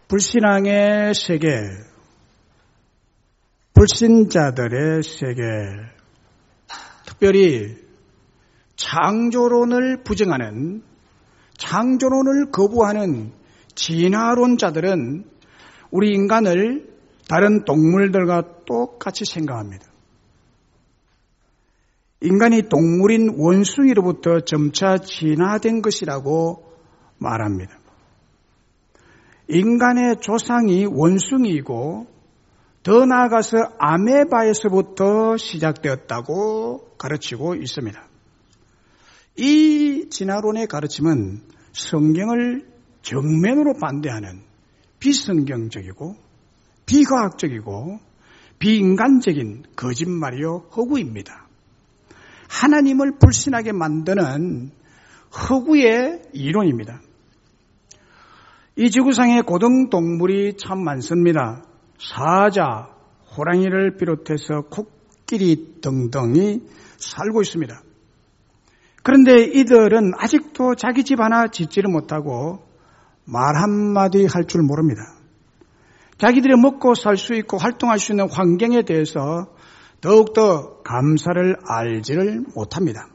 불신앙의 세계, 불신자들의 세계, 특별히 창조론을 부정하는, 창조론을 거부하는 진화론자들은 우리 인간을 다른 동물들과 똑같이 생각합니다. 인간이 동물인 원숭이로부터 점차 진화된 것이라고 말합니다. 인간의 조상이 원숭이이고 더 나아가서 아메바에서부터 시작되었다고 가르치고 있습니다. 이 진화론의 가르침은 성경을 정면으로 반대하는 비성경적이고 비과학적이고 비인간적인 거짓말이요 허구입니다. 하나님을 불신하게 만드는 허구의 이론입니다. 이 지구상에 고등동물이 참 많습니다. 사자, 호랑이를 비롯해서 코끼리 등등이 살고 있습니다. 그런데 이들은 아직도 자기 집 하나 짓지를 못하고 말 한마디 할 줄 모릅니다. 자기들이 먹고 살 수 있고 활동할 수 있는 환경에 대해서 더욱더 감사를 알지를 못합니다.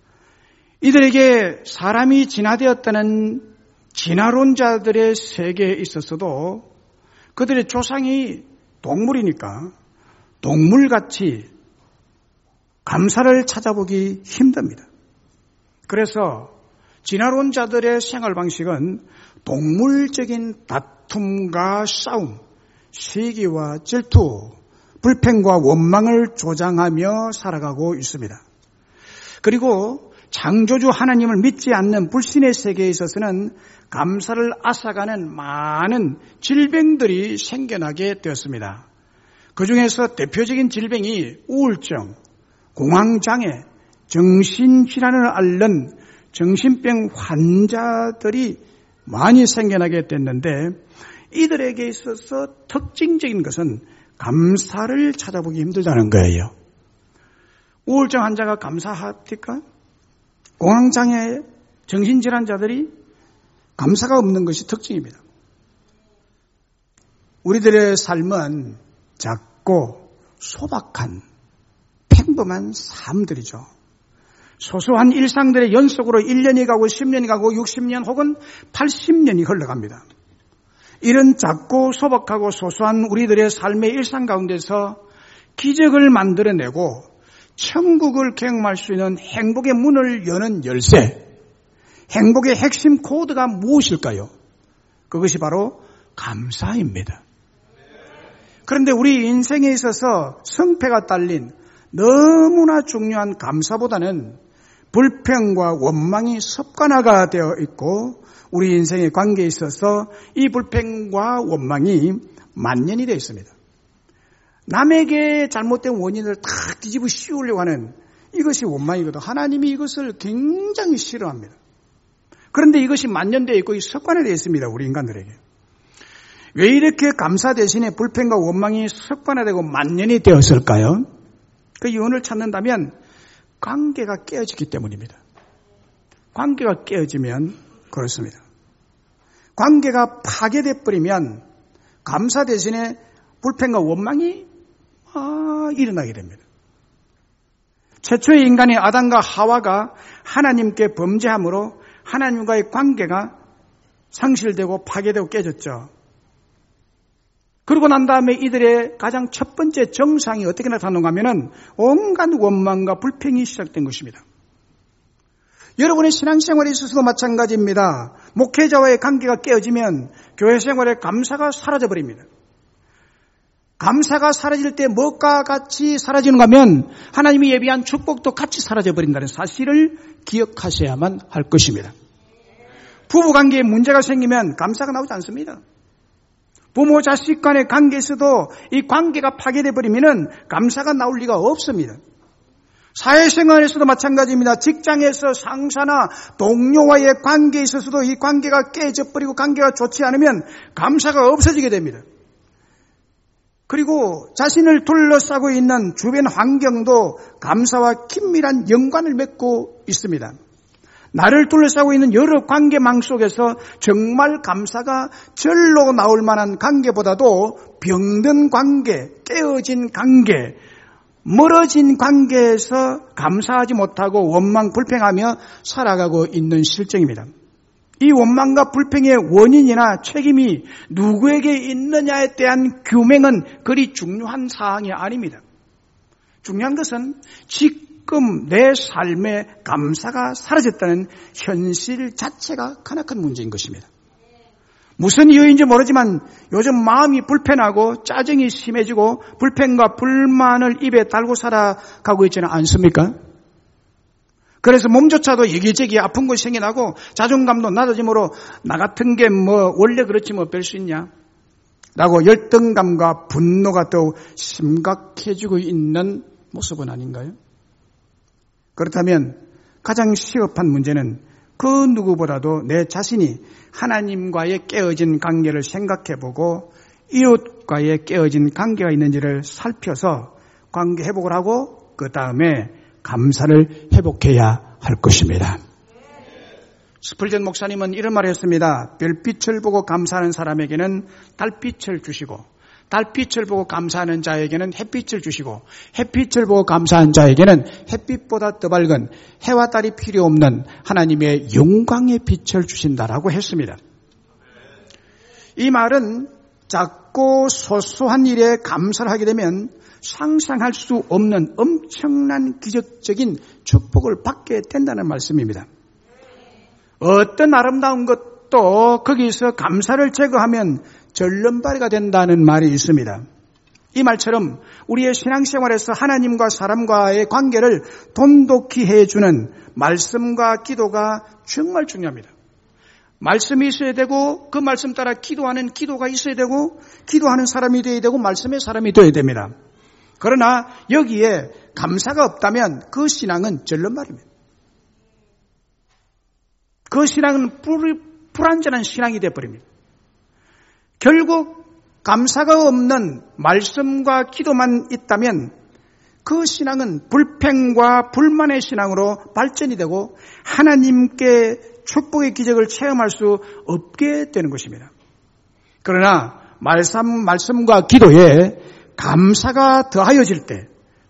이들에게 사람이 진화되었다는 진화론자들의 세계에 있었어도 그들의 조상이 동물이니까 동물같이 감사를 찾아보기 힘듭니다. 그래서 진화론자들의 생활 방식은 동물적인 다툼과 싸움, 시기와 질투, 불평과 원망을 조장하며 살아가고 있습니다. 그리고 창조주 하나님을 믿지 않는 불신의 세계에 있어서는 감사를 앗아가는 많은 질병들이 생겨나게 되었습니다. 그중에서 대표적인 질병이 우울증, 공황장애, 정신질환을 앓는 정신병 환자들이 많이 생겨나게 됐는데 이들에게 있어서 특징적인 것은 감사를 찾아보기 힘들다는 거예요. 우울증 환자가 감사합니까? 공황장애, 정신질환자들이 감사가 없는 것이 특징입니다. 우리들의 삶은 작고 소박한 평범한 삶들이죠. 소소한 일상들의 연속으로 1년이 가고 10년이 가고 60년 혹은 80년이 흘러갑니다. 이런 작고 소박하고 소소한 우리들의 삶의 일상 가운데서 기적을 만들어내고 천국을 경험할 수 있는 행복의 문을 여는 열쇠, 행복의 핵심 코드가 무엇일까요? 그것이 바로 감사입니다. 그런데 우리 인생에 있어서 성패가 딸린 너무나 중요한 감사보다는 불평과 원망이 습관화가 되어 있고 우리 인생의 관계에 있어서 이 불평과 원망이 만연이 되어 있습니다. 남에게 잘못된 원인을 탁 뒤집어 씌우려고 하는 이것이 원망이거든. 하나님이 이것을 굉장히 싫어합니다. 그런데 이것이 만연되어 있고 습관화되어 있습니다. 우리 인간들에게. 왜 이렇게 감사 대신에 불평과 원망이 습관화되고 만연이 되었을까요? 그 이유를 찾는다면 관계가 깨어지기 때문입니다. 관계가 깨어지면 그렇습니다. 관계가 파괴돼 버리면 감사 대신에 불평과 원망이 일어나게 됩니다. 최초의 인간의 아담과 하와가 하나님께 범죄함으로 하나님과의 관계가 상실되고 파괴되고 깨졌죠. 그러고 난 다음에 이들의 가장 첫 번째 정상이 어떻게 나타나는가 하면은 온갖 원망과 불평이 시작된 것입니다. 여러분의 신앙생활에 있어서도 마찬가지입니다. 목회자와의 관계가 깨어지면 교회 생활의 감사가 사라져버립니다. 감사가 사라질 때 무엇과 같이 사라지는가 하면 하나님이 예비한 축복도 같이 사라져버린다는 사실을 기억하셔야만 할 것입니다. 부부관계에 문제가 생기면 감사가 나오지 않습니다. 부모 자식 간의 관계에서도 이 관계가 파괴돼 버리면 감사가 나올 리가 없습니다. 사회생활에서도 마찬가지입니다. 직장에서 상사나 동료와의 관계에 있어서도 이 관계가 깨져버리고 관계가 좋지 않으면 감사가 없어지게 됩니다. 그리고 자신을 둘러싸고 있는 주변 환경도 감사와 긴밀한 연관을 맺고 있습니다. 나를 둘러싸고 있는 여러 관계망 속에서 정말 감사가 절로 나올 만한 관계보다도 병든 관계, 깨어진 관계, 멀어진 관계에서 감사하지 못하고 원망, 불평하며 살아가고 있는 실정입니다. 이 원망과 불평의 원인이나 책임이 누구에게 있느냐에 대한 규명은 그리 중요한 사항이 아닙니다. 중요한 것은 지금 내 삶에 감사가 사라졌다는 현실 자체가 크나큰 문제인 것입니다. 무슨 이유인지 모르지만 요즘 마음이 불편하고 짜증이 심해지고 불평과 불만을 입에 달고 살아가고 있지는 않습니까? 그래서 몸조차도 여기저기 아픈 것이 생겨나고 자존감도 낮아짐으로 나 같은 게 원래 그렇지 별 수 있냐 라고 열등감과 분노가 더욱 심각해지고 있는 모습은 아닌가요? 그렇다면 가장 시급한 문제는 그 누구보다도 내 자신이 하나님과의 깨어진 관계를 생각해보고 이웃과의 깨어진 관계가 있는지를 살펴서 관계 회복을 하고 그 다음에 감사를 회복해야 할 것입니다. 스펄전 목사님은 이런 말을 했습니다. 별빛을 보고 감사하는 사람에게는 달빛을 주시고 달빛을 보고 감사하는 자에게는 햇빛을 주시고 햇빛을 보고 감사하는 자에게는 햇빛보다 더 밝은 해와 달이 필요 없는 하나님의 영광의 빛을 주신다라고 했습니다. 이 말은 작고 소소한 일에 감사를 하게 되면 상상할 수 없는 엄청난 기적적인 축복을 받게 된다는 말씀입니다. 어떤 아름다운 것도 거기서 감사를 제거하면 절름발이가 된다는 말이 있습니다. 이 말처럼 우리의 신앙생활에서 하나님과 사람과의 관계를 돈독히 해주는 말씀과 기도가 정말 중요합니다. 말씀이 있어야 되고 그 말씀 따라 기도하는 기도가 있어야 되고 기도하는 사람이 되어야 되고 말씀의 사람이 되어야 됩니다. 그러나 여기에 감사가 없다면 그 신앙은 절름발입니다. 그 신앙은 불완전한 신앙이 되어버립니다. 결국 감사가 없는 말씀과 기도만 있다면 그 신앙은 불평과 불만의 신앙으로 발전이 되고 하나님께 축복의 기적을 체험할 수 없게 되는 것입니다. 그러나 말씀과 기도에 감사가 더하여질 때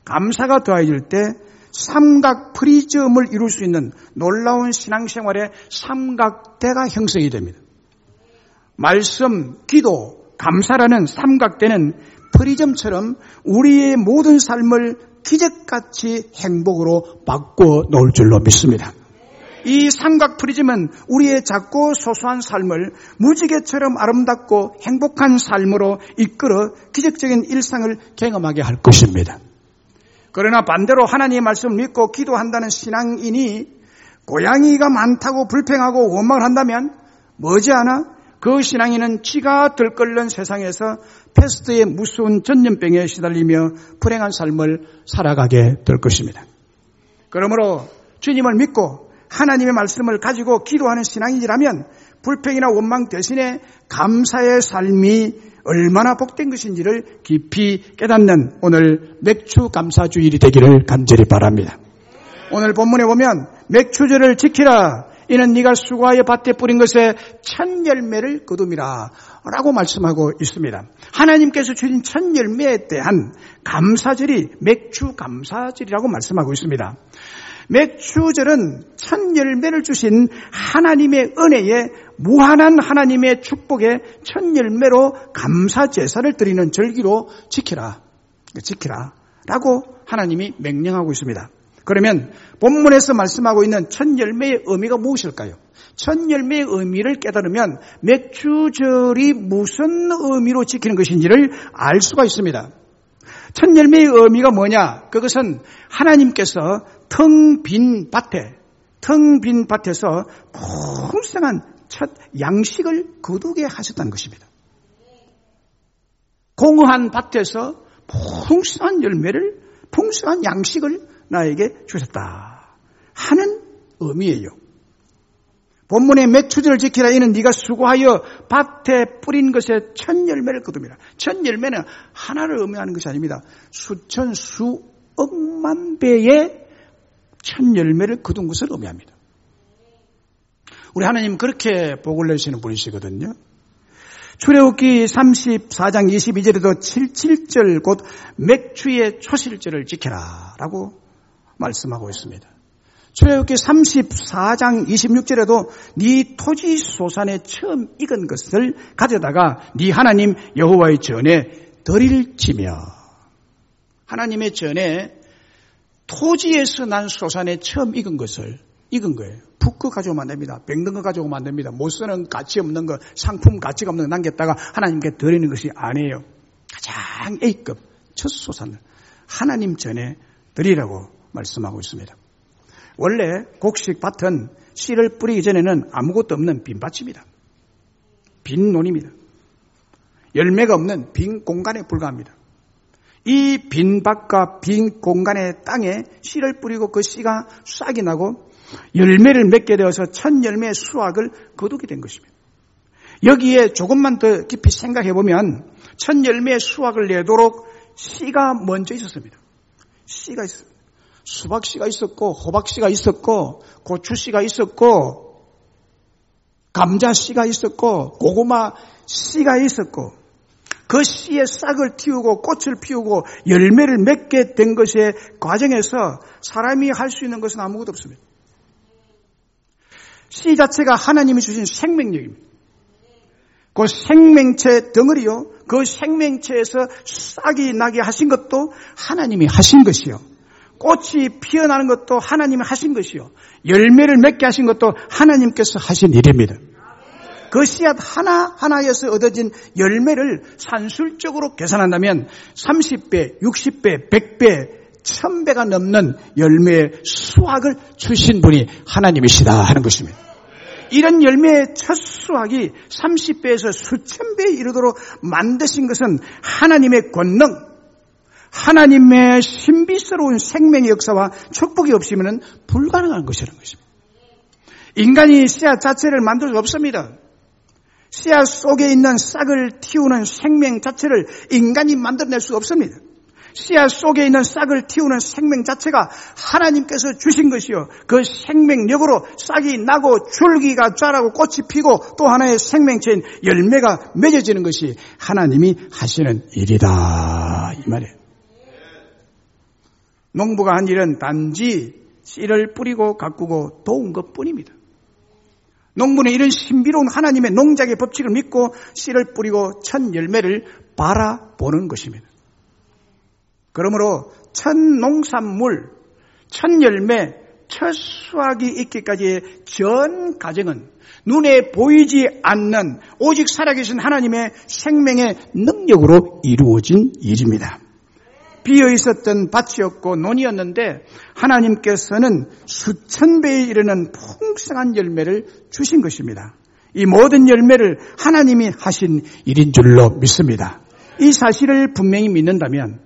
삼각 프리즘을 이룰 수 있는 놀라운 신앙생활의 삼각대가 형성이 됩니다. 말씀, 기도, 감사라는 삼각대는 프리즘처럼 우리의 모든 삶을 기적같이 행복으로 바꾸어 놓을 줄로 믿습니다. 이 삼각 프리즘은 우리의 작고 소소한 삶을 무지개처럼 아름답고 행복한 삶으로 이끌어 기적적인 일상을 경험하게 할 것입니다. 그러나 반대로 하나님의 말씀을 믿고 기도한다는 신앙인이 고양이가 많다고 불평하고 원망을 한다면 머지않아 그 신앙인은 치가 들끓는 세상에서 패스트의 무서운 전염병에 시달리며 불행한 삶을 살아가게 될 것입니다. 그러므로 주님을 믿고 하나님의 말씀을 가지고 기도하는 신앙인이라면 불평이나 원망 대신에 감사의 삶이 얼마나 복된 것인지를 깊이 깨닫는 오늘 맥주 감사주일이 되기를 간절히 바랍니다. 오늘 본문에 보면 맥주절을 지키라. 이는 네가 수고하여 밭에 뿌린 것에 첫 열매를 거둠이라 라고 말씀하고 있습니다. 하나님께서 주신 첫 열매에 대한 감사절이 맥주 감사절이라고 말씀하고 있습니다. 맥주절은 첫 열매를 주신 하나님의 은혜에 무한한 하나님의 축복의 첫 열매로 감사 제사를 드리는 절기로 지키라 라고 하나님이 명령하고 있습니다. 그러면 본문에서 말씀하고 있는 첫 열매의 의미가 무엇일까요? 첫 열매의 의미를 깨달으면 맥주절이 무슨 의미로 지키는 것인지를 알 수가 있습니다. 첫 열매의 의미가 뭐냐? 그것은 하나님께서 텅 빈 밭에서 풍성한 첫 양식을 거두게 하셨다는 것입니다. 공허한 밭에서 풍성한 열매를, 풍성한 양식을 나에게 주셨다 하는 의미예요. 본문의 맥주절을 지키라. 이는 네가 수고하여 밭에 뿌린 것에 첫 열매를 거둠이라. 첫 열매는 하나를 의미하는 것이 아닙니다. 수천 수억만 배의 첫 열매를 거둔 것을 의미합니다. 우리 하나님 그렇게 복을 내시는 분이시거든요. 출애굽기 34장 22절에도 77절 곧 맥추의 초실절을 지켜라 라고 말씀하고 있습니다. 출애굽기 34장 26절에도 네 토지 소산에 처음 익은 것을 가져다가 네 하나님 여호와의 전에 드릴지며, 하나님의 전에 토지에서 난 소산에 처음 익은 것을 익은 거예요. 푹 거 가져오면 안 됩니다. 뱅든 거 가져오면 안 됩니다. 못 쓰는 가치 없는 거, 상품 가치가 없는 거 남겼다가 하나님께 드리는 것이 아니에요. 가장 A급 첫 소산을 하나님 전에 드리라고 말씀하고 있습니다. 원래 곡식 밭은 씨를 뿌리기 전에는 아무것도 없는 빈 밭입니다. 빈 논입니다. 열매가 없는 빈 공간에 불과합니다. 이 빈 밭과 빈 공간의 땅에 씨를 뿌리고 그 씨가 싹이 나고 열매를 맺게 되어서 첫 열매의 수확을 거두게 된 것입니다. 여기에 조금만 더 깊이 생각해 보면 첫 열매의 수확을 내도록 씨가 먼저 있었습니다. 씨가 있었습니다. 수박씨가 있었고 호박씨가 있었고 고추씨가 있었고 감자씨가 있었고 고구마씨가 있었고 그 씨의 싹을 틔우고 꽃을 피우고 열매를 맺게 된 것의 과정에서 사람이 할 수 있는 것은 아무것도 없습니다. 씨 자체가 하나님이 주신 생명력입니다. 그 생명체 덩어리요, 그 생명체에서 싹이 나게 하신 것도 하나님이 하신 것이요, 꽃이 피어나는 것도 하나님이 하신 것이요, 열매를 맺게 하신 것도 하나님께서 하신 일입니다. 그 씨앗 하나하나에서 얻어진 열매를 산술적으로 계산한다면 30배, 60배, 100배, 1000배가 넘는 열매의 수확을 주신 분이 하나님이시다 하는 것입니다. 이런 열매의 첫 수확이 30배에서 수천 배에 이르도록 만드신 것은 하나님의 권능, 하나님의 신비스러운 생명의 역사와 축복이 없으면 불가능한 것이라는 것입니다. 인간이 씨앗 자체를 만들 수 없습니다. 씨앗 속에 있는 싹을 틔우는 생명 자체를 인간이 만들어낼 수 없습니다. 씨앗 속에 있는 싹을 틔우는 생명 자체가 하나님께서 주신 것이요, 그 생명력으로 싹이 나고 줄기가 자라고 꽃이 피고 또 하나의 생명체인 열매가 맺어지는 것이 하나님이 하시는 일이다 이 말이에요. 농부가 한 일은 단지 씨를 뿌리고 가꾸고 도운 것뿐입니다. 농부는 이런 신비로운 하나님의 농작의 법칙을 믿고 씨를 뿌리고 첫 열매를 바라보는 것입니다. 그러므로 첫 농산물, 첫 열매, 첫 수확이 있기까지의 전 과정은 눈에 보이지 않는 오직 살아계신 하나님의 생명의 능력으로 이루어진 일입니다. 비어 있었던 밭이었고 논이었는데 하나님께서는 수천 배에 이르는 풍성한 열매를 주신 것입니다. 이 모든 열매를 하나님이 하신 일인 줄로 믿습니다. 이 사실을 분명히 믿는다면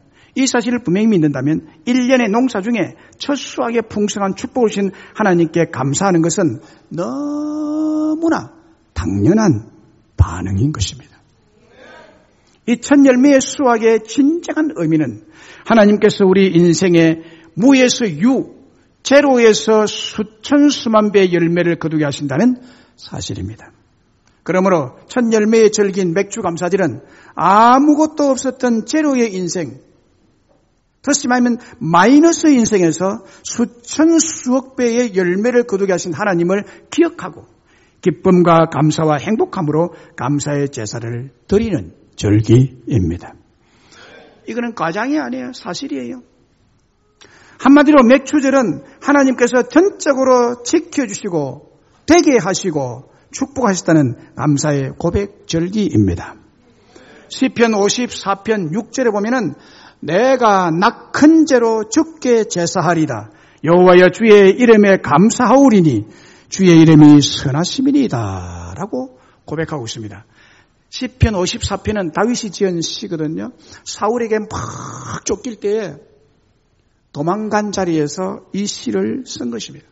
1년의 농사 중에 첫 수확의 풍성한 축복을 주신 하나님께 감사하는 것은 너무나 당연한 반응인 것입니다. 이 첫 열매의 수확의 진정한 의미는 하나님께서 우리 인생의 무에서 유, 제로에서 수천 수만 배의 열매를 거두게 하신다는 사실입니다. 그러므로 첫 열매의 절기인 맥주 감사절은 아무것도 없었던 제로의 인생, 다시 말하면 마이너스 인생에서 수천 수억 배의 열매를 거두게 하신 하나님을 기억하고 기쁨과 감사와 행복함으로 감사의 제사를 드리는 절기입니다. 이거는 과장이 아니에요. 사실이에요. 한마디로 맥추절은 하나님께서 전적으로 지켜주시고 되게 하시고 축복하셨다는 감사의 고백 절기입니다. 시편 54편 6절에 보면은 내가 낙한 죄로 주께 제사하리다. 여호와여 주의 이름에 감사하오리니 주의 이름이 선하심이니이다 라고 고백하고 있습니다. 시편 54편은 다윗이 지은 시거든요. 사울에게 막 쫓길 때에 도망간 자리에서 이 시를 쓴 것입니다.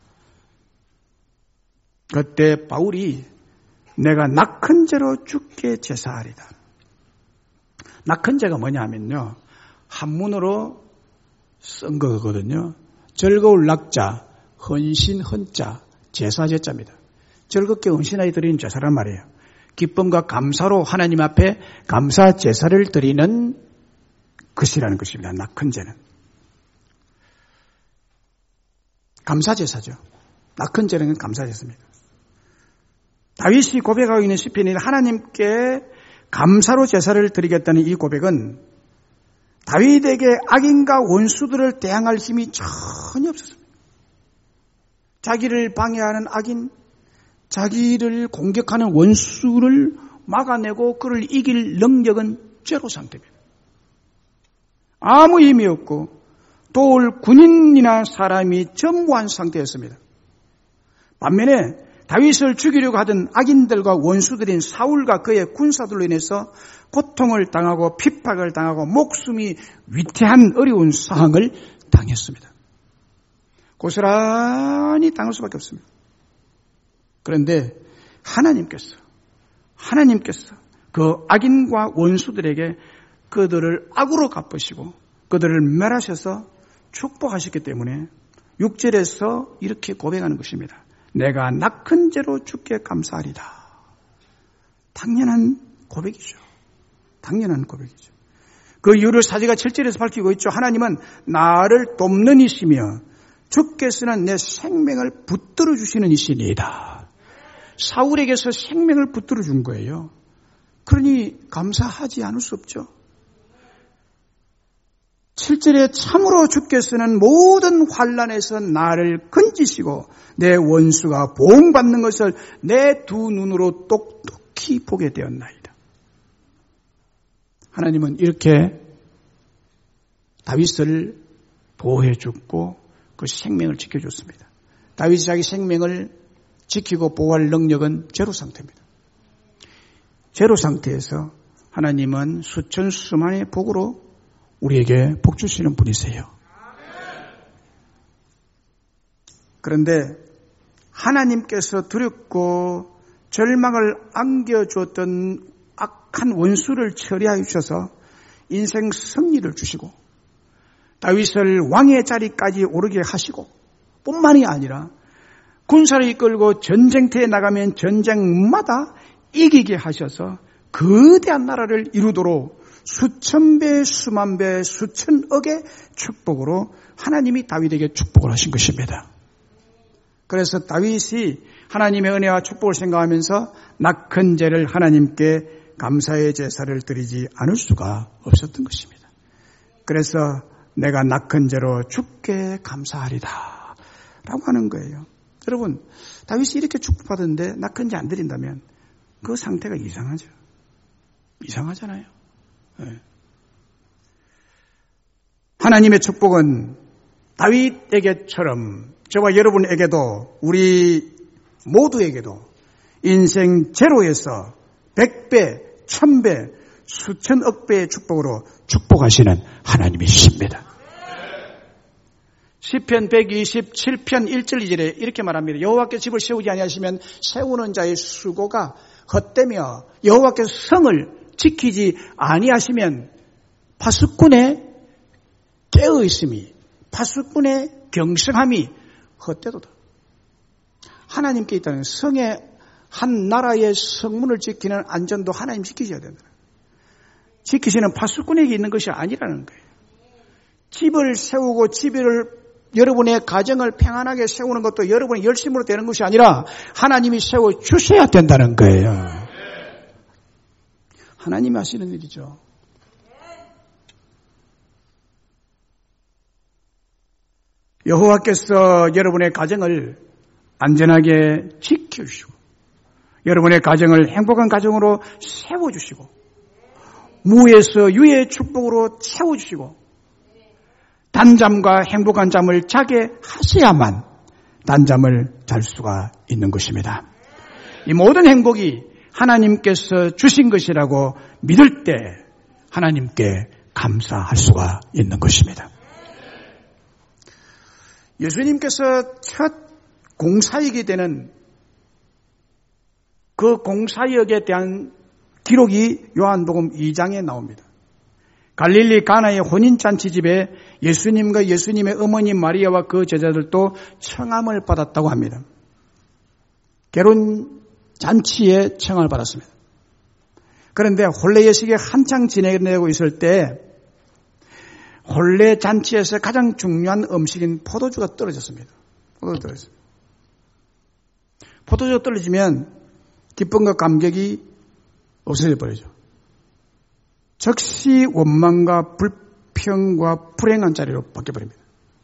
그때 바울이 내가 낙한 죄로 주께 제사하리다. 낙한 죄가 뭐냐 하면요, 한문으로 쓴 거거든요. 즐거울 낙자, 헌신 헌자, 제사 제자입니다. 즐겁게 헌신하여 드리는 제사란 말이에요. 기쁨과 감사로 하나님 앞에 감사 제사를 드리는 것이라는 것입니다. 낙헌제는. 감사제사죠. 낙헌제는 감사제사입니다. 다윗이 고백하고 있는 시편이 하나님께 감사로 제사를 드리겠다는 이 고백은 다윗에게 악인과 원수들을 대항할 힘이 전혀 없었습니다. 자기를 방해하는 악인, 자기를 공격하는 원수를 막아내고 그를 이길 능력은 제로 상태입니다. 아무 힘이 없고 도울 군인이나 사람이 전무한 상태였습니다. 반면에 다윗을 죽이려고 하던 악인들과 원수들인 사울과 그의 군사들로 인해서 고통을 당하고 핍박을 당하고 목숨이 위태한 어려운 상황을 당했습니다. 고스란히 당할 수밖에 없습니다. 그런데 하나님께서 그 악인과 원수들에게 그들을 악으로 갚으시고 그들을 멸하셔서 축복하셨기 때문에 6절에서 이렇게 고백하는 것입니다. 내가 낙헌제로 주께 감사하리다. 당연한 고백이죠. 당연한 고백이죠. 그 이유를 사제가 7절에서 밝히고 있죠. 하나님은 나를 돕는 이시며 주께서는 내 생명을 붙들어 주시는 이시니이다. 사울에게서 생명을 붙들어 준 거예요. 그러니 감사하지 않을 수 없죠. 7절에 참으로 주께서는 모든 환난에서 나를 건지시고 내 원수가 보응받는 것을 내 두 눈으로 똑똑히 보게 되었나이다. 하나님은 이렇게 다윗을 보호해 줬고 그 생명을 지켜줬습니다. 다윗이 자기 생명을 지키고 보호할 능력은 제로 상태입니다. 제로 상태에서 하나님은 수천 수만의 복으로 우리에게 복 주시는 분이세요. 그런데 하나님께서 두렵고 절망을 안겨주었던 악한 원수를 처리하여 주셔서 인생 승리를 주시고 다윗을 왕의 자리까지 오르게 하시고 뿐만이 아니라 군사를 이끌고 전쟁터에 나가면 전쟁마다 이기게 하셔서 거대한 나라를 이루도록 수천 배, 수만 배, 수천억의 축복으로 하나님이 다윗에게 축복을 하신 것입니다. 그래서 다윗이 하나님의 은혜와 축복을 생각하면서 낙헌제를 하나님께 감사의 제사를 드리지 않을 수가 없었던 것입니다. 그래서 내가 낙헌제로 주께 감사하리다 라고 하는 거예요. 여러분, 다윗이 이렇게 축복받았는데 낙헌제 안 드린다면 그 상태가 이상하죠. 이상하잖아요. 네. 하나님의 축복은 다윗에게처럼 저와 여러분에게도 우리 모두에게도 인생 제로에서 100배, 1000배, 수천억 배의 축복으로 축복하시는 하나님이십니다. 시편 127편 1절 2절에 이렇게 말합니다. 여호와께 집을 세우지 아니하시면 세우는 자의 수고가 헛되며 여호와께서 성을 지키지 아니하시면 파수꾼의 깨어있음이 파수꾼의 경성함이 헛되도다. 하나님께 있다는 성의 한 나라의 성문을 지키는 안전도 하나님 지키셔야 된다. 지키시는 파수꾼에게 있는 것이 아니라는 거예요. 집을 세우고 여러분의 가정을 평안하게 세우는 것도 여러분의 열심으로 되는 것이 아니라 하나님이 세워주셔야 된다는 거예요. 하나님이 하시는 일이죠. 여호와께서 여러분의 가정을 안전하게 지켜주시고 여러분의 가정을 행복한 가정으로 세워주시고 무에서 유의 축복으로 채워주시고 단잠과 행복한 잠을 자게 하셔야만 단잠을 잘 수가 있는 것입니다. 이 모든 행복이 하나님께서 주신 것이라고 믿을 때 하나님께 감사할 수가 있는 것입니다. 예수님께서 첫 공사역이 되는 그 공사역에 대한 기록이 요한복음 2장에 나옵니다. 갈릴리 가나의 혼인잔치집에 예수님과 예수님의 어머니 마리아와 그 제자들도 청함을 받았다고 합니다. 결혼 잔치에 청을 받았습니다. 그런데 혼례 예식이 한창 진행되고 있을 때 혼례 잔치에서 가장 중요한 음식인 포도주가 떨어졌습니다. 포도주가 떨어지면 기쁨과 감격이 없어져 버리죠. 즉시 원망과 불평과 불행한 자리로 바뀌어버립니다.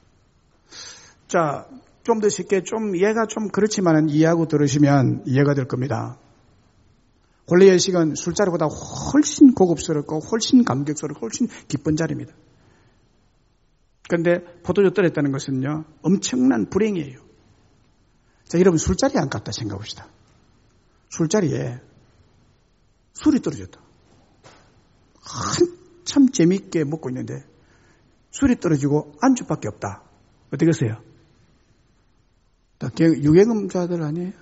자, 좀 더 쉽게 좀 이해가 좀 그렇지만은 이해하고 들으시면 이해가 될 겁니다. 혼례 예식은 술자리보다 훨씬 고급스럽고 훨씬 감격스럽고 훨씬 기쁜 자리입니다. 그런데 포도주 떨어졌다는 것은요, 엄청난 불행이에요. 자, 여러분 술자리에 안 갔다 생각합시다. 술자리에 술이 떨어졌다. 한참 재미있게 먹고 있는데 술이 떨어지고 안주밖에 없다. 어떻겠어요? 다 유행음자들 아니에요?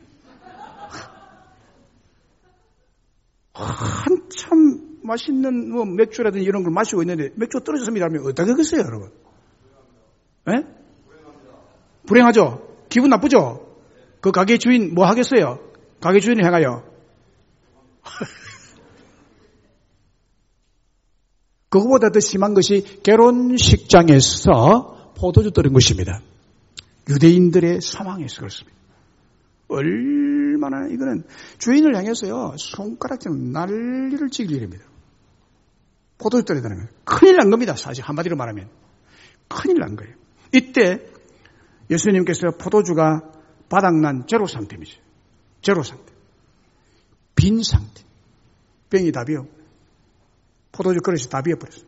한참 맛있는 뭐 맥주라든지 이런 걸 마시고 있는데 맥주 떨어졌습니다 하면 어떻게 하겠어요, 여러분? 예? 불행하죠? 기분 나쁘죠? 그 가게 주인 뭐 하겠어요? 가게 주인을 향하여. 그거보다 더 심한 것이 결혼식장에서 포도주 떨은 것입니다. 유대인들의 사망에서 그렇습니다. 얼마나 이거는 주인을 향해서요, 손가락처럼 난리를 치길 일입니다. 포도주 떨어졌다는 거예요. 큰일 난 겁니다. 사실 한마디로 말하면. 큰일 난 거예요. 이때 예수님께서 포도주가 바닥난 제로 상태입니다. 제로 상태. 빈 상태. 병이 다 비어. 포도주 그릇이 다 비어버렸어요.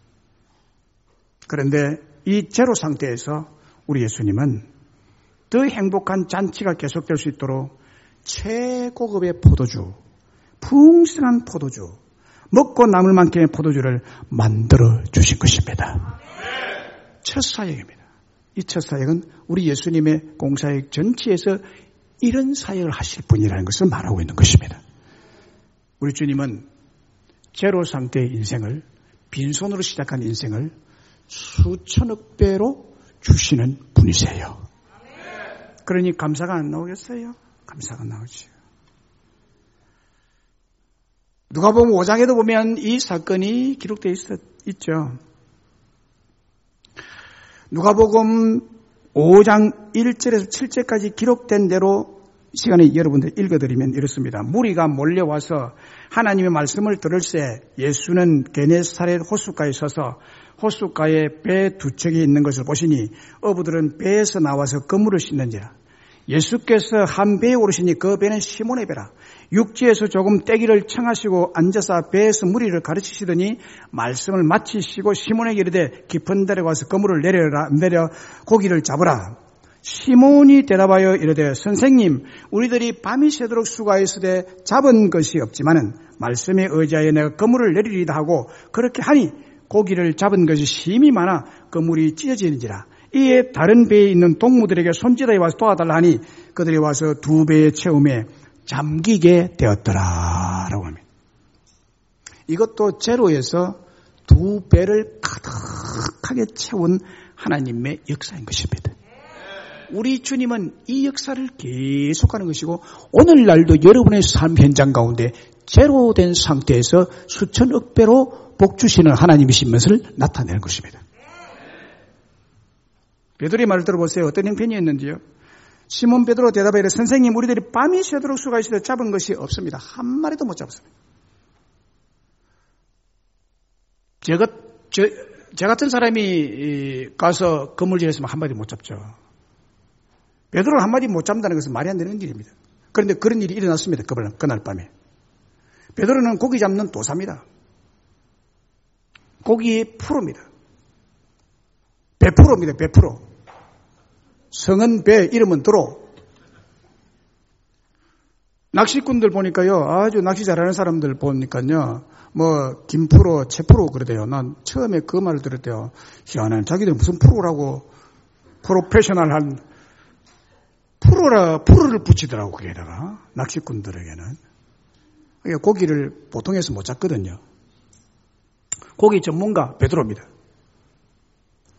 그런데 이 제로 상태에서 우리 예수님은 더 행복한 잔치가 계속될 수 있도록 최고급의 포도주, 풍성한 포도주, 먹고 남을 만큼의 포도주를 만들어 주신 것입니다. 첫 사역입니다. 이 첫 사역은 우리 예수님의 공사역 전체에서 이런 사역을 하실 분이라는 것을 말하고 있는 것입니다. 우리 주님은 제로 상태의 인생을, 빈손으로 시작한 인생을 수천억 배로 주시는 분이세요. 그러니 감사가 안 나오겠어요? 감사가 나오죠. 누가복음 5장에도 보면 이 사건이 기록되어 있죠. 누가복음 5장 1절에서 7절까지 기록된 대로 시간에 여러분들 읽어드리면 이렇습니다. 무리가 몰려와서 하나님의 말씀을 들을새 예수는 게네사렛 호숫가에 서서 호숫가에 배 두 척이 있는 것을 보시니 어부들은 배에서 나와서 그물을 씻는지라. 예수께서 한 배에 오르시니 그 배는 시몬의 배라. 육지에서 조금 떼기를 청하시고 앉아서 배에서 무리를 가르치시더니 말씀을 마치시고 시몬에게 이르되 깊은 데로 가서 그물을 내려 고기를 잡으라. 시몬이 대답하여 이르되 선생님, 우리들이 밤이 새도록 수고하였으되 잡은 것이 없지만은 말씀에 의지하여 내가 그물을 내리리다 하고 그렇게 하니 고기를 잡은 것이 심히 많아 그물이 찢어지는지라. 이에 다른 배에 있는 동무들에게 손짓하여 와서 도와달라 하니 그들이 와서 두 배의 채움에 잠기게 되었더라 라고 합니다. 이것도 제로에서 두 배를 가득하게 채운 하나님의 역사인 것입니다. 우리 주님은 이 역사를 계속하는 것이고 오늘날도 여러분의 삶 현장 가운데 제로된 상태에서 수천억 배로 복 주시는 하나님이신 것을 나타내는 것입니다. 베드로의 말을 들어보세요. 어떤 형편이었는지요. 시몬 베드로 대답하여 이르되 선생님, 우리들이 밤이 새도록 수고하시되 잡은 것이 없습니다. 한 마리도 못 잡았습니다. 저 같은 사람이 가서 그물질했으면 한 마리 못 잡죠. 베드로를 한 마리 못 잡는다는 것은 말이 안 되는 일입니다. 그런데 그런 일이 일어났습니다. 그날 밤에. 베드로는 고기 잡는 도사입니다. 고기의 프로입니다. 100%입니다. 100%. 성은 배, 이름은 도로. 낚시꾼들 보니까요, 아주 낚시 잘하는 사람들 보니까요, 뭐 김프로, 최프로 그러대요. 난 처음에 그 말을 들을 때요, 희한한 자기들 무슨 프로라고 프로페셔널한 프로를 붙이더라고 거기에다가 낚시꾼들에게는. 고기를 보통에서 못 잡거든요. 고기 전문가 베드로입니다.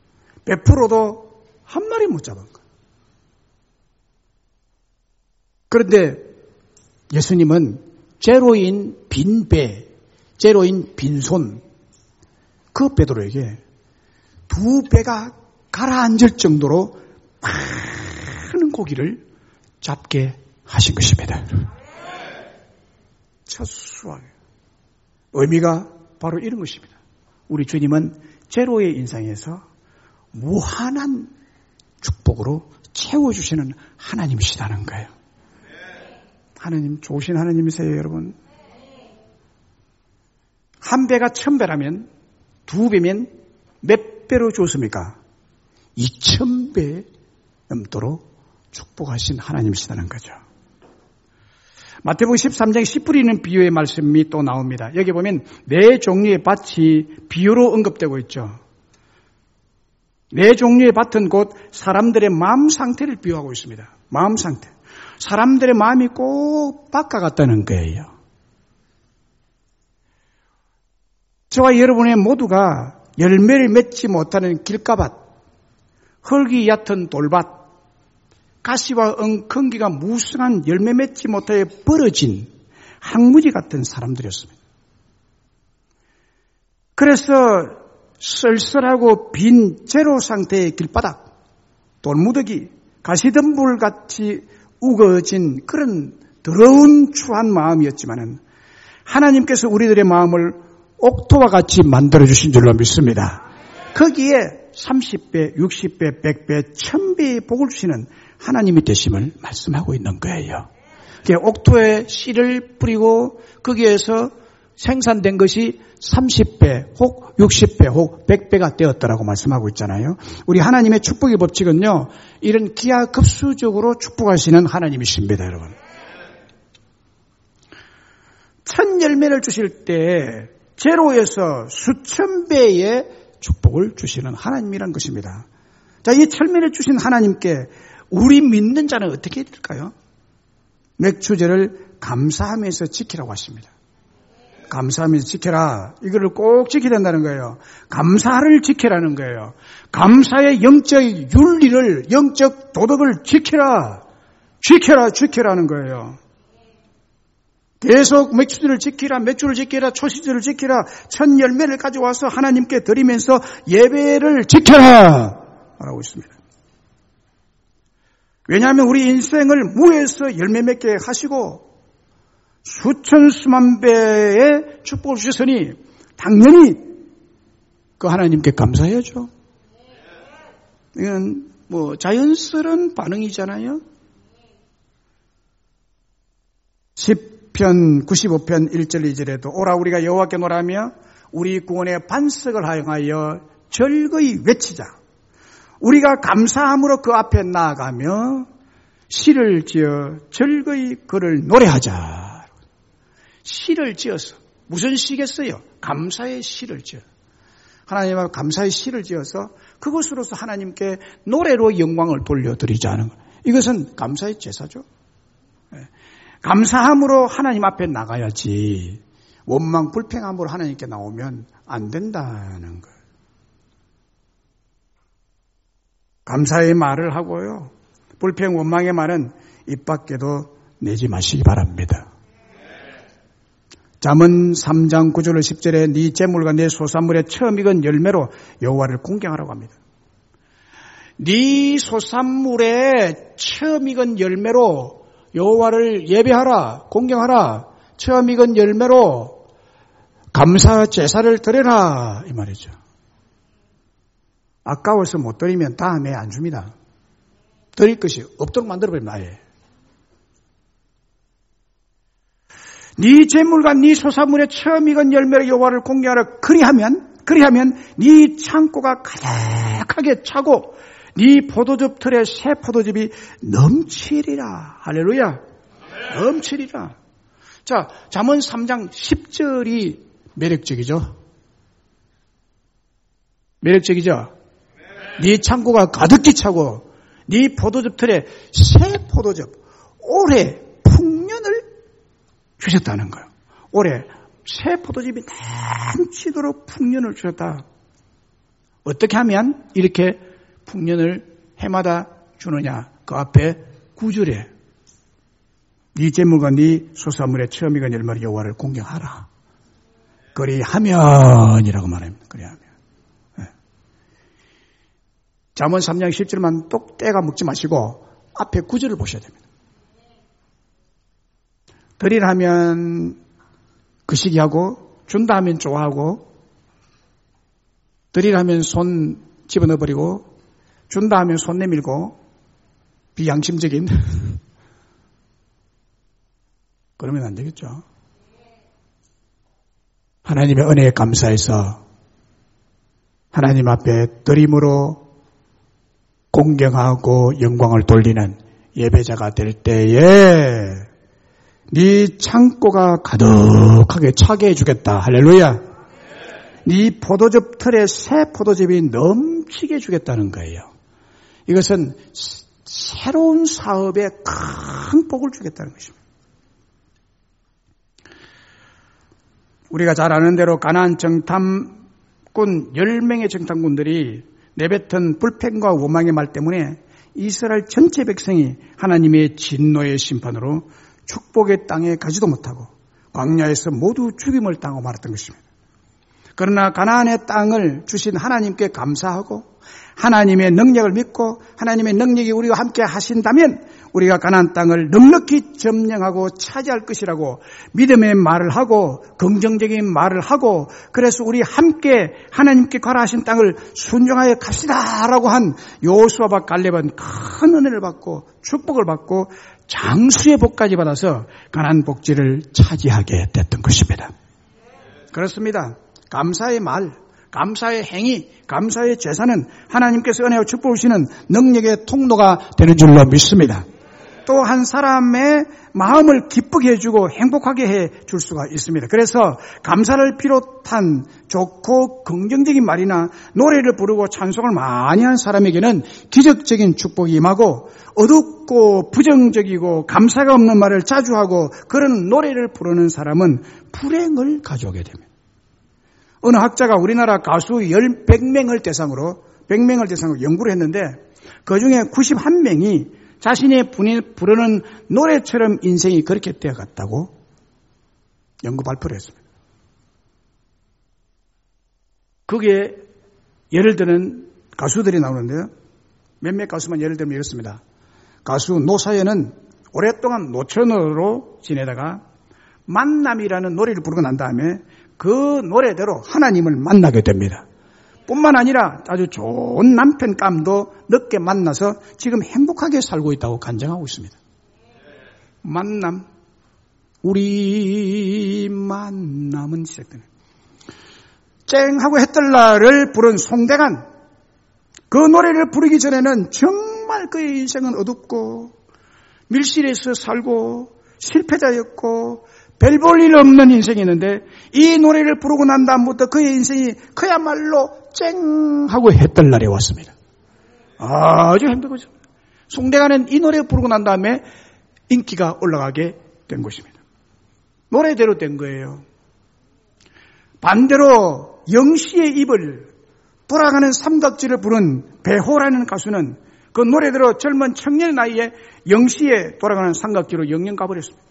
100%도 한 마리 못 잡은 거예요. 그런데 예수님은 제로인 빈 배, 제로인 빈손, 그 베드로에게 두 배가 가라앉을 정도로 많은 고기를 잡게 하신 것입니다. 첫수하게. 의미가 바로 이런 것입니다. 우리 주님은 제로의 인상에서 무한한 축복으로 채워주시는 하나님이시다는 거예요. 하나님 좋으신 하나님이세요, 여러분. 한 배가 1000배라면 두 배면 몇 배로 줬습니까? 2000배 넘도록 축복하신 하나님이시다는 거죠. 마태복음 13장 씨 뿌리는 비유의 말씀이 또 나옵니다. 여기 보면 네 종류의 밭이 비유로 언급되고 있죠. 네 종류의 밭은 곧 사람들의 마음 상태를 비유하고 있습니다. 마음 상태. 사람들의 마음이 꼭 바꿔갔다는 거예요. 저와 여러분의 모두가 열매를 맺지 못하는 길가밭, 흙이 얕은 돌밭, 가시와 엉겅기가 무성한 열매 맺지 못하여 벌어진 항무지 같은 사람들이었습니다. 그래서 쓸쓸하고 빈 제로 상태의 길바닥, 돌무더기, 가시덤불같이 우거진 그런 더러운 추한 마음이었지만은 하나님께서 우리들의 마음을 옥토와 같이 만들어주신 줄로 믿습니다. 거기에 30배, 60배, 100배, 1000배의 복을 주시는 하나님이 되심을 말씀하고 있는 거예요. 옥토에 씨를 뿌리고 거기에서 생산된 것이 30배, 혹 60배, 혹 100배가 되었다라고 말씀하고 있잖아요. 우리 하나님의 축복의 법칙은요, 이런 기하급수적으로 축복하시는 하나님이십니다, 여러분. 첫 열매를 주실 때 제로에서 수천 배의 축복을 주시는 하나님이란 것입니다. 자, 이 철면을 주신 하나님께 우리 믿는 자는 어떻게 해야 될까요? 맥주제를 감사하면서 지키라고 하십니다. 감사하면서 지켜라. 이거를 꼭 지켜야 된다는 거예요. 감사를 지키라는 거예요. 감사의 영적 윤리를, 영적 도덕을 지키라. 지켜라는 거예요. 계속 맥주를 지키라, 맥주를 지키라, 초시주를 지키라, 첫 열매를 가져와서 하나님께 드리면서 예배를 지켜라! 라고 있습니다. 왜냐하면 우리 인생을 무에서 열매 맺게 하시고 수천 수만 배의 축복을 주셨으니 당연히 그 하나님께 감사해야죠. 이건 자연스러운 반응이잖아요. 10편 95편 1절 2절에도 오라 우리가 여호와께 노라며 우리 구원의 반석을 향하여 절거이 외치자. 우리가 감사함으로 그 앞에 나아가며 시를 지어 절거이 그를 노래하자. 시를 지어서 무슨 시겠어요? 감사의 시를 지어. 하나님과 감사의 시를 지어서 그것으로서 하나님께 노래로 영광을 돌려드리자는 것. 이것은 감사의 제사죠. 감사함으로 하나님 앞에 나가야지 원망 불평함으로 하나님께 나오면 안 된다는 거예요. 감사의 말을 하고요. 불평 원망의 말은 입 밖에도 내지 마시기 바랍니다. 잠언 3장 9절 10절에 네 재물과 네 소산물의 처음 익은 열매로 여호와를 공경하라고 합니다. 네 소산물의 처음 익은 열매로 여호와를 예배하라, 공경하라. 처음 익은 열매로 감사 제사를 드려라 이 말이죠. 아까워서 못 드리면 다음에 안 줍니다. 드릴 것이 없도록 만들어버립니다. 아예. 네 재물과 네 소산물의 처음 익은 열매로 여호와를 공경하라. 그리하면 네 창고가 가득하게 차고 네 포도즙 틀에 새 포도즙이 넘치리라. 할렐루야. 넘치리라. 자, 잠언 3장 10절이 매력적이죠. 매력적이죠. 네 창고가 가득히 차고 네 포도즙 틀에 새 포도즙 올해 풍년을 주셨다는 거예요. 올해 새 포도즙이 넘치도록 풍년을 주셨다. 어떻게 하면 이렇게 풍년을 해마다 주느냐? 그 앞에 9절에 네 재물과 네 소사물의 처음이건 열매로 여호와를 공경하라. 그리하면이라고 말합니다. 그리하면. 네. 잠언 3장 10절만 똑 떼가 먹지 마시고 앞에 9절을 보셔야 됩니다. 드리라 하면 그 시기하고 준다 하면 좋아하고 드리라 하면 손 집어넣어버리고 준다 하면 손 내밀고 비양심적인 그러면 안 되겠죠. 하나님의 은혜에 감사해서 하나님 앞에 드림으로 공경하고 영광을 돌리는 예배자가 될 때에 네 창고가 가득하게 차게 해주겠다. 할렐루야. 네 포도즙 틀에 새 포도즙이 넘치게 해주겠다는 거예요. 이것은 새로운 사업에 큰 복을 주겠다는 것입니다. 우리가 잘 아는 대로 가나안 정탐꾼 10명의 정탐꾼들이 내뱉은 불평과 원망의 말 때문에 이스라엘 전체 백성이 하나님의 진노의 심판으로 축복의 땅에 가지도 못하고 광야에서 모두 죽임을 당하고 말았던 것입니다. 그러나 가나안의 땅을 주신 하나님께 감사하고 하나님의 능력을 믿고 하나님의 능력이 우리와 함께 하신다면 우리가 가나안 땅을 넉넉히 점령하고 차지할 것이라고 믿음의 말을 하고 긍정적인 말을 하고 그래서 우리 함께 하나님께 가라 하신 땅을 순종하여 갑시다라고 한 여호수아와 갈렙은 큰 은혜를 받고 축복을 받고 장수의 복까지 받아서 가나안 복지를 차지하게 됐던 것입니다. 그렇습니다. 감사의 말, 감사의 행위, 감사의 제사는 하나님께서 은혜와 축복을 주시는 능력의 통로가 되는 줄로 믿습니다. 또 한 사람의 마음을 기쁘게 해주고 행복하게 해줄 수가 있습니다. 그래서 감사를 비롯한 좋고 긍정적인 말이나 노래를 부르고 찬송을 많이 한 사람에게는 기적적인 축복이 임하고 어둡고 부정적이고 감사가 없는 말을 자주 하고 그런 노래를 부르는 사람은 불행을 가져오게 됩니다. 어느 학자가 우리나라 가수 100명을 대상으로 연구를 했는데 그중에 91명이 자신의 부르는 노래처럼 인생이 그렇게 되어갔다고 연구 발표를 했습니다. 그게 예를 드는 가수들이 나오는데요. 몇몇 가수만 예를 들면 이렇습니다. 가수 노사연은 오랫동안 노처녀로 지내다가 만남이라는 노래를 부르고 난 다음에 그 노래대로 하나님을 만나게 됩니다. 뿐만 아니라 아주 좋은 남편감도 늦게 만나서 지금 행복하게 살고 있다고 간증하고 있습니다. 만남, 우리 만남은 시작되네. 쨍하고 해뜰날을 부른 송대관, 그 노래를 부르기 전에는 정말 그의 인생은 어둡고 밀실에서 살고 실패자였고 별 볼 일 없는 인생이었는데 이 노래를 부르고 난 다음부터 그의 인생이 그야말로 쨍하고 해뜰날에 왔습니다. 아주 행복하죠. 송대관은 이 노래 부르고 난 다음에 인기가 올라가게 된 것입니다. 노래대로 된 거예요. 반대로 영시의 입을 돌아가는 삼각지를 부른 배호라는 가수는 그 노래대로 젊은 청년 나이에 영시에 돌아가는 삼각지로 영영 가버렸습니다.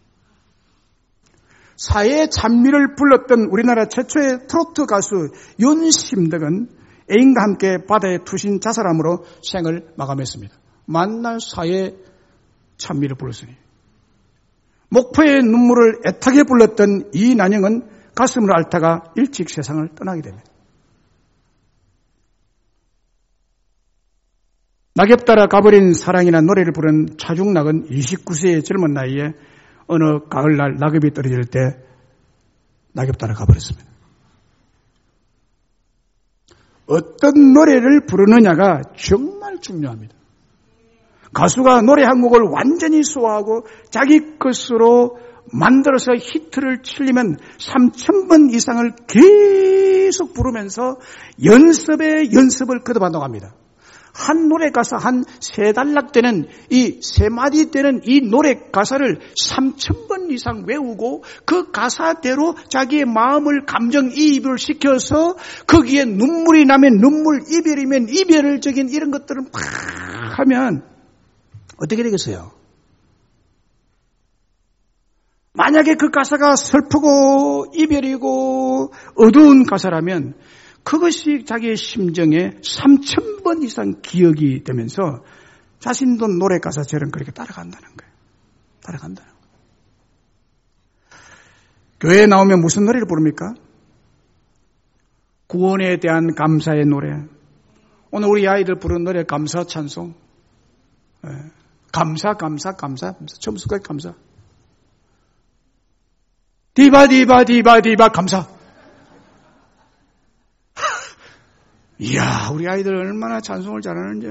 사회의 찬미를 불렀던 우리나라 최초의 트로트 가수 윤심덕은 애인과 함께 바다에 투신 자살함으로 생을 마감했습니다. 만날 사회의 찬미를 불렀으니. 목포의 눈물을 애타게 불렀던 이난영은 가슴을 앓다가 일찍 세상을 떠나게 됩니다. 낙엽 따라 가버린 사랑이나 노래를 부른 차중락은 29세의 젊은 나이에 어느 가을날 낙엽이 떨어질 때 낙엽 따라 가버렸습니다. 어떤 노래를 부르느냐가 정말 중요합니다. 가수가 노래 한 곡을 완전히 소화하고 자기 것으로 만들어서 히트를 치려면 3,000번 이상을 계속 부르면서 연습에 연습을 거듭한다고 합니다. 한 노래 가사 한 3단락 되는 이 3마디 되는 이 노래 가사를 3,000번 이상 외우고 그 가사대로 자기의 마음을 감정이입을 시켜서 거기에 눈물이 나면 눈물, 이별이면 이별적인 이런 것들을 막 하면 어떻게 되겠어요? 만약에 그 가사가 슬프고 이별이고 어두운 가사라면 그것이 자기의 심정에 3,000번 이상 기억이 되면서 자신도 노래 가사처럼 그렇게 따라간다는 거예요. 따라간다는 거예요. 교회에 나오면 무슨 노래를 부릅니까? 구원에 대한 감사의 노래. 오늘 우리 아이들 부르는 노래 감사 찬송. 감사. 처음부터 감사. 디바 감사. 이야, 우리 아이들 얼마나 찬송을 잘하는지.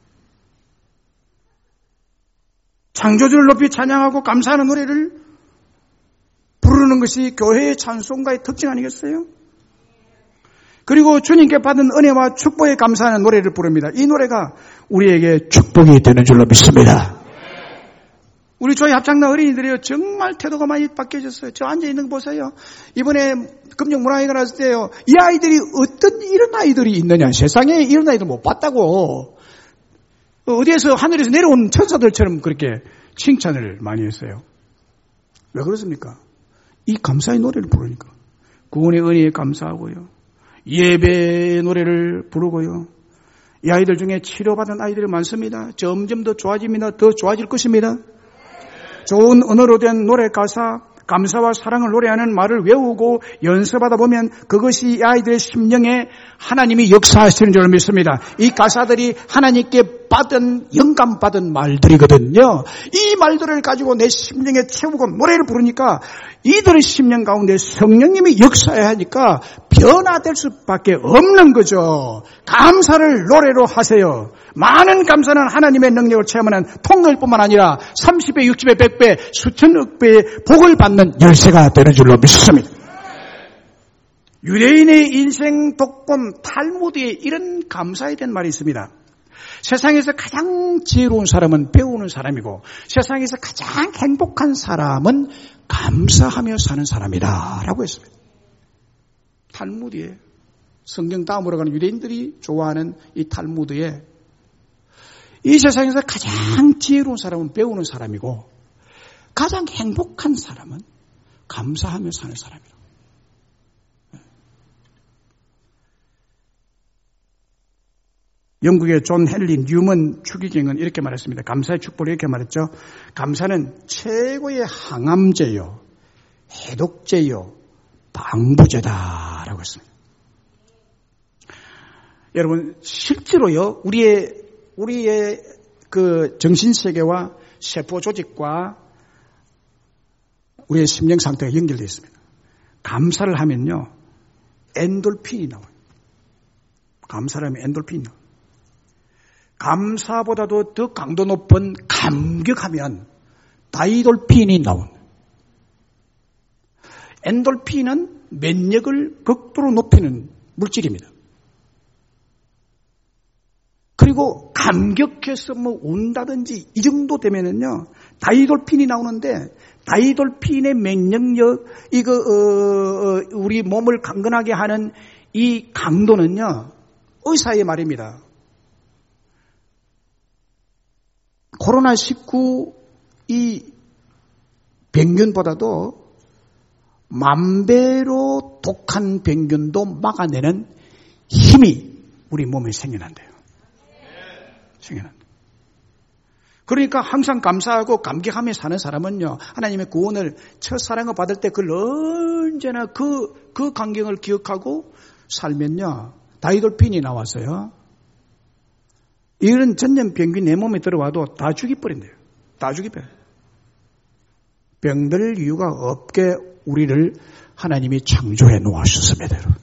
창조주를 높이 찬양하고 감사하는 노래를 부르는 것이 교회의 찬송가의 특징 아니겠어요? 그리고 주님께 받은 은혜와 축복에 감사하는 노래를 부릅니다. 이 노래가 우리에게 축복이 되는 줄로 믿습니다. 우리 교회 합창단 어린이들이요, 정말 태도가 많이 바뀌어졌어요. 저 앉아있는 거 보세요. 이번에 금정문화회가 났을 때요, 이 아이들이 어떤 이런 아이들이 있느냐. 세상에 이런 아이들 못 봤다고. 어디에서 하늘에서 내려온 천사들처럼 그렇게 칭찬을 많이 했어요. 왜 그렇습니까? 이 감사의 노래를 부르니까. 구원의 은혜에 감사하고요. 예배의 노래를 부르고요. 이 아이들 중에 치료받은 아이들이 많습니다. 점점 더 좋아집니다. 더 좋아질 것입니다. 좋은 언어로 된 노래 가사, 감사와 사랑을 노래하는 말을 외우고 연습하다 보면 그것이 이 아이들의 심령에 하나님이 역사하시는 줄 믿습니다. 이 가사들이 하나님께 받은, 영감받은 말들이거든요. 이 말들을 가지고 내 심령에 채우고 노래를 부르니까 이들의 심령 가운데 성령님이 역사해야 하니까 변화될 수밖에 없는 거죠. 감사를 노래로 하세요. 많은 감사는 하나님의 능력을 체험하는 통로일뿐만 아니라 30배, 60배, 100배, 수천억 배의 복을 받는 열쇠가 되는 줄로 믿습니다. 유대인의 인생 독본 탈무드에 이런 감사에 대한 말이 있습니다. 세상에서 가장 지혜로운 사람은 배우는 사람이고 세상에서 가장 행복한 사람은 감사하며 사는 사람이다 라고 했습니다. 탈무드에, 성경 다음으로 가는 유대인들이 좋아하는 이 탈무드에 이 세상에서 가장 지혜로운 사람은 배우는 사람이고 가장 행복한 사람은 감사하며 사는 사람이라고. 영국의 존 헨리 뉴먼 추기경은 이렇게 말했습니다. 감사의 축복을 이렇게 말했죠. 감사는 최고의 항암제요, 해독제요, 방부제다라고 했습니다. 여러분, 실제로요, 우리의 그 정신세계와 세포 조직과 우리의 심령 상태가 연결되어 있습니다. 감사를 하면요, 엔돌핀이 나와요. 감사를 하면 엔돌핀이 나와요. 감사보다도 더 강도 높은 감격하면 다이돌핀이 나옵니다. 엔돌핀은 면역을 극도로 높이는 물질입니다. 그리고 감격해서 뭐 운다든지 이 정도 되면은요, 다이돌핀이 나오는데 다이돌핀의 면역력, 우리 몸을 강건하게 하는 이 강도는요, 의사의 말입니다. 코로나19 이 병균보다도 10,000배로 독한 병균도 막아내는 힘이 우리 몸에 생겨난대요. 생겨난다. 그러니까 항상 감사하고 감격하며 사는 사람은요, 하나님의 구원을 첫사랑을 받을 때 그걸 언제나 그 광경을 기억하고 살면요, 다이돌핀이 나왔어요. 이런 전염병균 내 몸에 들어와도 다 죽여버린대요. 다 죽여버려요. 병들 이유가 없게 우리를 하나님이 창조해 놓으셨습니다. 여러분.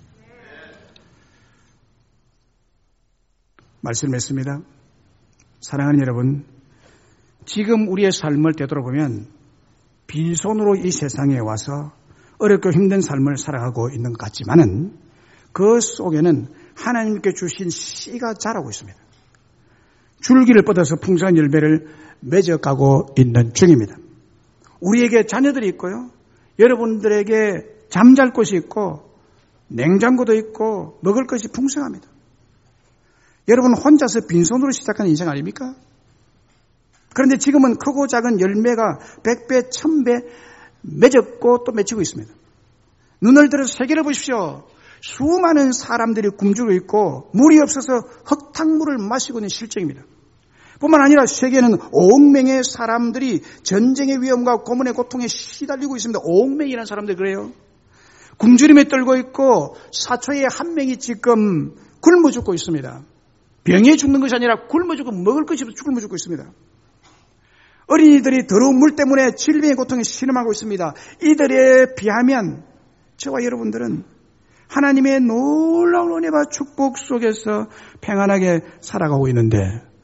말씀했습니다. 사랑하는 여러분, 지금 우리의 삶을 되돌아보면 빈손으로 이 세상에 와서 어렵고 힘든 삶을 살아가고 있는 것 같지만은 그 속에는 하나님께 주신 씨가 자라고 있습니다. 줄기를 뻗어서 풍성한 열매를 맺어가고 있는 중입니다. 우리에게 자녀들이 있고요. 여러분들에게 잠잘 곳이 있고 냉장고도 있고 먹을 것이 풍성합니다. 여러분 혼자서 빈손으로 시작한 인생 아닙니까? 그런데 지금은 크고 작은 열매가 100배, 1000배 맺었고 또 맺히고 있습니다. 눈을 들어서 세계를 보십시오. 수많은 사람들이 굶주려 있고 물이 없어서 흙탕물을 마시고 있는 실정입니다. 뿐만 아니라 세계는 5억 명의 사람들이 전쟁의 위험과 고문의 고통에 시달리고 있습니다. 5억 명이라는 사람들 그래요. 굶주림에 떨고 있고 사초에 한 명이 지금 굶어 죽고 있습니다. 병에 죽는 것이 아니라 굶어 죽고 먹을 것이 없어 굶어 죽고 있습니다. 어린이들이 더러운 물 때문에 질병의 고통에 신음하고 있습니다. 이들에 비하면 저와 여러분들은 하나님의 놀라운 은혜와 축복 속에서 평안하게 살아가고 있는데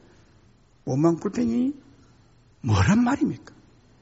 원망불평이 뭐란 말입니까?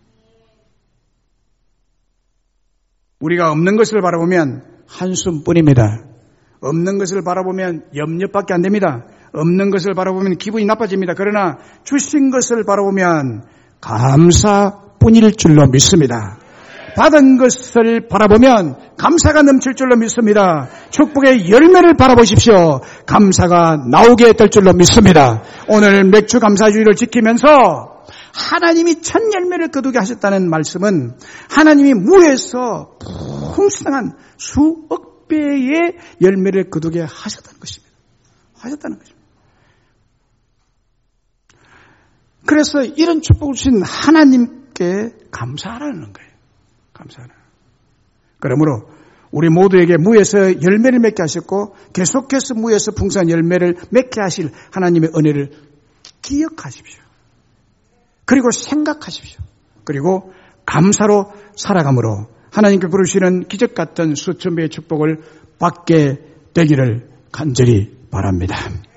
우리가 없는 것을 바라보면 한숨뿐입니다. 없는 것을 바라보면 염려밖에 안 됩니다. 없는 것을 바라보면 기분이 나빠집니다. 그러나 주신 것을 바라보면 감사뿐일 줄로 믿습니다. 받은 것을 바라보면 감사가 넘칠 줄로 믿습니다. 축복의 열매를 바라보십시오. 감사가 나오게 될 줄로 믿습니다. 오늘 맥주 감사주의를 지키면서 하나님이 첫 열매를 거두게 하셨다는 말씀은 하나님이 무에서 풍성한 수억 배의 열매를 거두게 하셨다는 것입니다. 하셨다는 것입니다. 그래서 이런 축복을 주신 하나님께 감사하라는 거예요. 감사하라. 그러므로 우리 모두에게 무에서 열매를 맺게 하셨고 계속해서 무에서 풍성한 열매를 맺게 하실 하나님의 은혜를 기억하십시오. 그리고 생각하십시오. 그리고 감사로 살아감으로 하나님께 부르시는 기적 같은 수천 배의 축복을 받게 되기를 간절히 바랍니다.